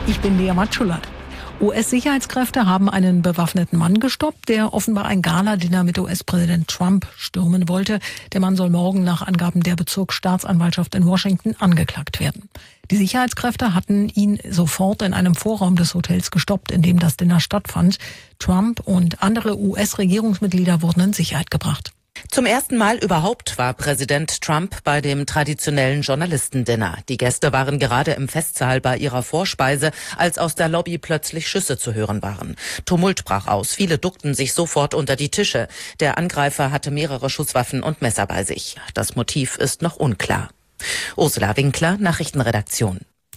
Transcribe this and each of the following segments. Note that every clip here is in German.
Ich bin Lea Matschulat. US-Sicherheitskräfte haben einen bewaffneten Mann gestoppt, der offenbar ein Gala-Dinner mit US-Präsident Trump stürmen wollte. Der Mann soll morgen nach Angaben der Bezirksstaatsanwaltschaft in Washington angeklagt werden. Die Sicherheitskräfte hatten ihn sofort in einem Vorraum des Hotels gestoppt, in dem das Dinner stattfand. Trump und andere US-Regierungsmitglieder wurden in Sicherheit gebracht. Zum ersten Mal überhaupt war Präsident Trump bei dem traditionellen Journalistendinner. Die Gäste waren gerade im Festsaal bei ihrer Vorspeise, als aus der Lobby plötzlich Schüsse zu hören waren. Tumult brach aus, viele duckten sich sofort unter die Tische. Der Angreifer hatte mehrere Schusswaffen und Messer bei sich. Das Motiv ist noch unklar. Ursula Winkler, Nachrichtenredaktion.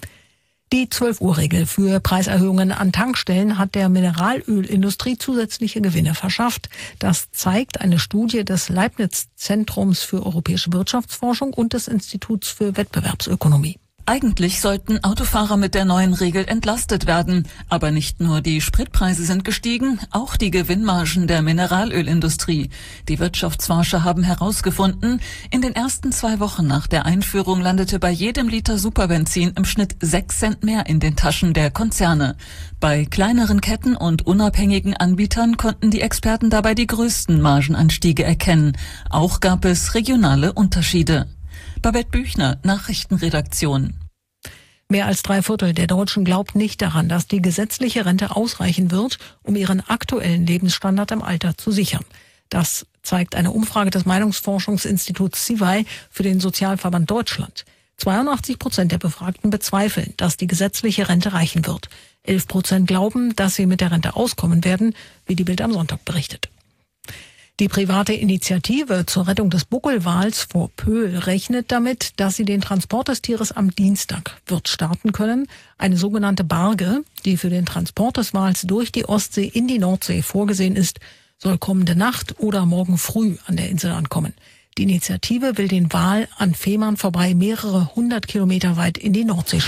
Die 12-Uhr-Regel für Preiserhöhungen an Tankstellen hat der Mineralölindustrie zusätzliche Gewinne verschafft. Das zeigt eine Studie des Leibniz-Zentrums für europäische Wirtschaftsforschung und des Instituts für Wettbewerbsökonomie. Eigentlich sollten Autofahrer mit der neuen Regel entlastet werden. Aber nicht nur die Spritpreise sind gestiegen, auch die Gewinnmargen der Mineralölindustrie. Die Wirtschaftsforscher haben herausgefunden, in den ersten 2 Wochen nach der Einführung landete bei jedem Liter Superbenzin im Schnitt 6 Cent mehr in den Taschen der Konzerne. Bei kleineren Ketten und unabhängigen Anbietern konnten die Experten dabei die größten Margenanstiege erkennen. Auch gab es regionale Unterschiede. Babette Büchner, Nachrichtenredaktion. Mehr als 3/4 der Deutschen glaubt nicht daran, dass die gesetzliche Rente ausreichen wird, um ihren aktuellen Lebensstandard im Alter zu sichern. Das zeigt eine Umfrage des Meinungsforschungsinstituts CIVAI für den Sozialverband Deutschland. 82% der Befragten bezweifeln, dass die gesetzliche Rente reichen wird. 11% glauben, dass sie mit der Rente auskommen werden, wie die Bild am Sonntag berichtet. Die private Initiative zur Rettung des Buckelwals vor Pöhl rechnet damit, dass sie den Transport des Tieres am Dienstag wird starten können. Eine sogenannte Barge, die für den Transport des Wals durch die Ostsee in die Nordsee vorgesehen ist, soll kommende Nacht oder morgen früh an der Insel ankommen. Die Initiative will den Wal an Fehmarn vorbei mehrere 100 Kilometer weit in die Nordsee